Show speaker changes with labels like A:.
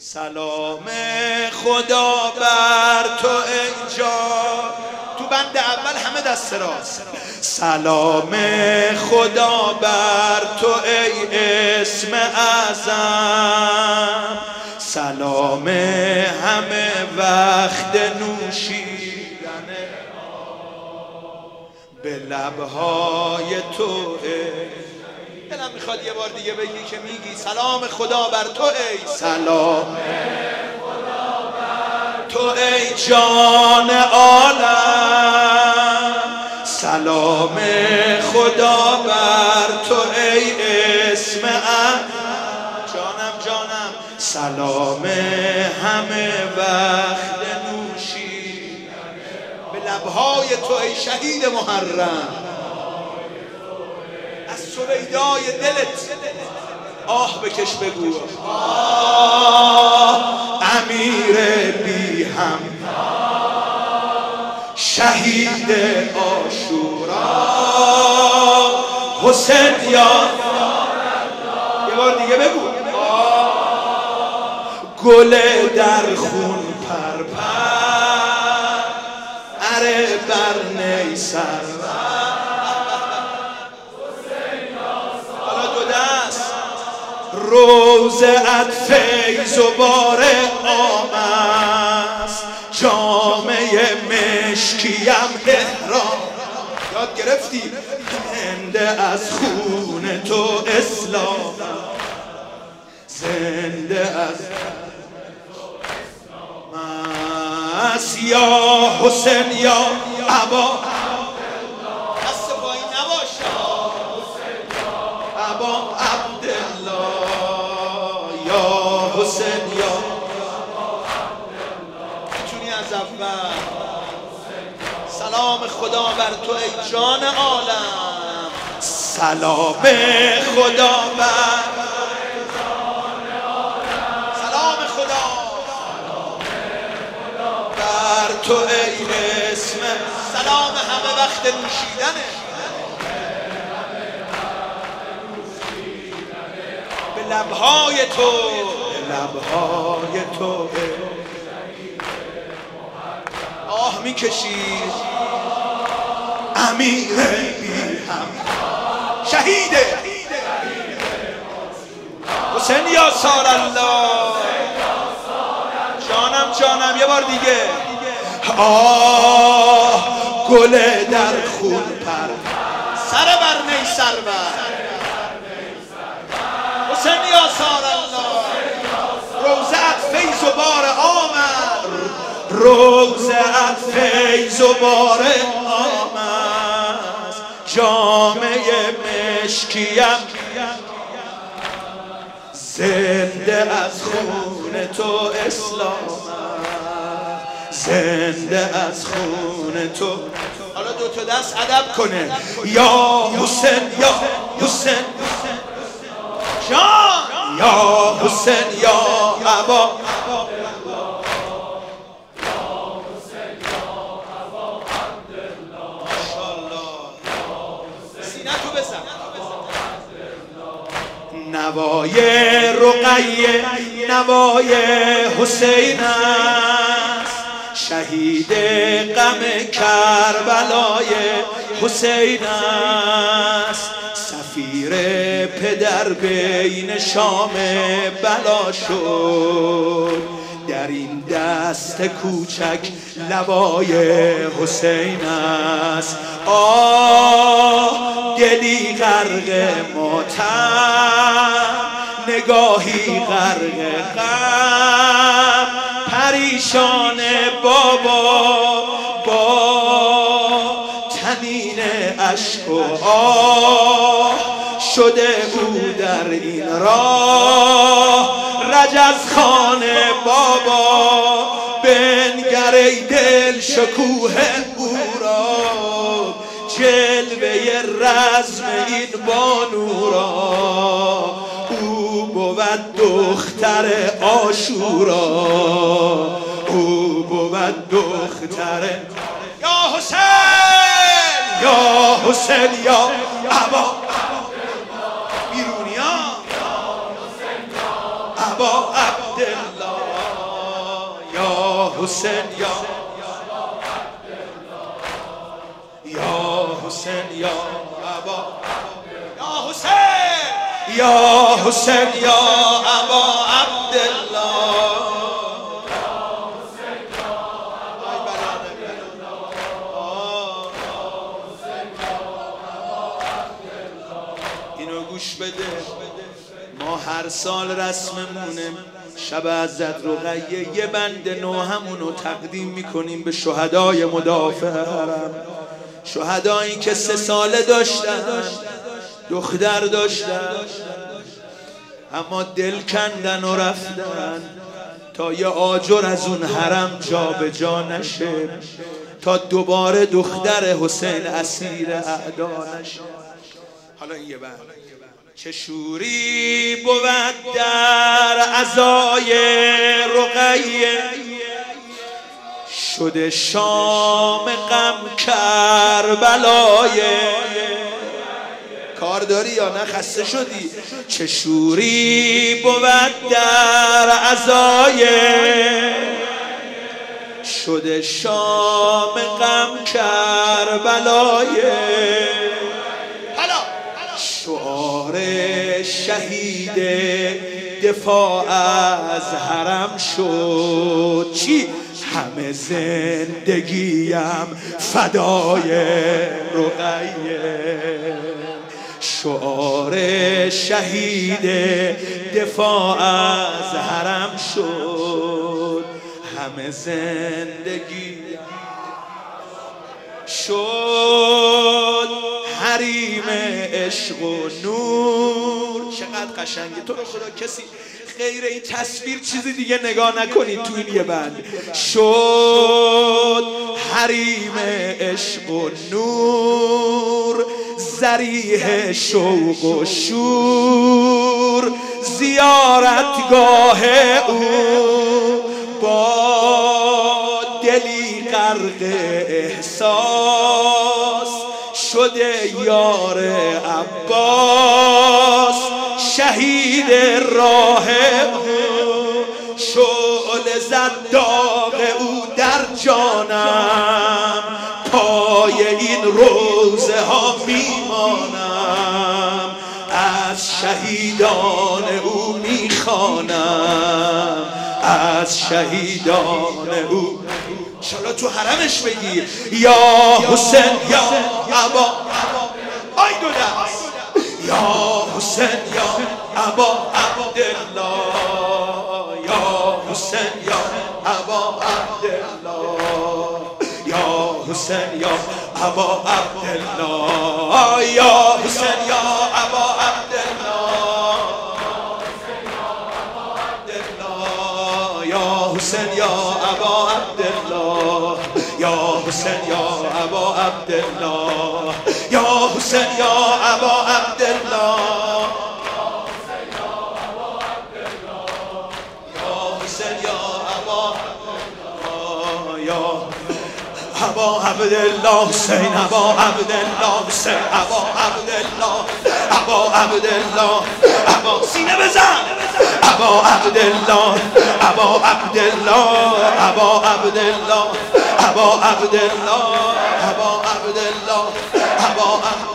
A: سلام خدا بر تو ای جان. تو بند اول همه دست راست. سلام خدا بر تو ای اسم اعظم، سلام همه وقت نوشیدن به لبهای تو. دلم میخواد یه بار دیگه بگی که میگی سلام خدا بر تو ای، سلام خدا بر تو ای جان عالم، سلام خدا بر تو ای اسم جانم جانم، سلام همه وقت نوشیدن به لبهای تو ای شهید محرم. از سویدای دلت آه بکش بگو آه امیر بی هم، شهید عاشورا حسین یا. یه بار دیگه بگو گل در خون پرپر اره بر نیسر، روزت فیض و بار آمست، جامعه مشکیم احرام. یاد گرفتی زنده از خون تو اسلام، زنده از یا حسین یا ابا. دست پایین نباشه ابا حسین یا میتونی از اول. سلام خدا بر تو ای جان عالم، سلام خدا بر سلام خدا بر تو ای اسم، سلام همه وقت نوشیدنه به لبهای تو، لبهای تو. آه میکشی امیر بی هم، شهیده حسین یا سار الله. جانم جانم یه بار دیگه آه گل در خون پر سر بر نی سر بر حسین یا سار الله. روزت فیض و بار آمد، روزت فیض و بار آمد، جامعه مشکیم زنده از خون تو اسلام، زنده از خون تو. حالا دو تا دست ادب کنه یا حسین یا حسین جان، یا حسین یا ابا، سینه‌تو بزن. نوای رقیه نوای حسین است، شهید غم کربلای حسین است، سفیر پدر بین شام بلا شد، در این دست کوچک لوای حسین است. آه دلی غرق ماتم، نگاهی غرق غم، پریشان بابا با تنین اشک و آه، شده بود در این راه رجز خانه بابا. بنگر ای دل شکوه او را، جلوه رزم این بانو را، او بود دختر عاشورا، او بود دختر یا حسین یا حسین یا ابا بیرونیا ابا عبدالله. حسین یا حسین یا ابا یا حسین یا حسین یا ابا عبدالله اینو گوش بده. ما هر سال رسممونه شب عزت رقیه یه بند نوحمونو تقدیم میکنیم به شهدای مدافع حرم، شهدایی که 3 ساله داشتن، دختر داشتن، اما دل کندن و رفتن تا یه آجر از اون حرم جا به جا نشه، تا دوباره دختر حسین اسیر اعدا نشه. حالا این یه بند چه شوری بود در عزای رقیه، شده شام غم کربلایه. کار داری یا نه خسته شدی؟ چه شوری بود در عزای شده شام غم کربلایه. شعار شهید دفاع از حرم شد، چی؟ همه زندگیم فدای رقیه. شعار شهید دفاع از حرم شد، همه زندگیم شد حریم عشق و نور. چقدر قشنگه. تو رو خدا کسی غیر این تصویر چیزی دیگه نگاه نکنید تو این یه بند. شد حریم عشق و نور، ذریح شوق و شور، زیارتگاه او با دلی غرق احساس، شده یار عباس شهید راه او. شعله زد داغ او در جانم، پای این روزه ها میمانم، از شهیدان او میخوانم، از شهیدان او. انشالله تو حرمش بگیر یا حسین یا ابا، آی دو دست، یا حسین یا ابا عبدالله، یا حسین یا ابا عبدالله، یا حسین یا ابا عبدالله، یا حسین یا ابا عبدالله، یا حسین یا ابا عبدالله، یا حسین یا ابا عبدالله، یا حسین یا ابا عبدالله، یا حسین یا ابا عبدالله، یا ابا عبدالله حسین، ابا عبدالله حسین، ابا عبدالله، ابا عبدالله، ابا سینه بزن، ابا عبدالله، ابا عبدالله، ابا عبدالله، ابا عبدالله، ابا عبدالله، ابا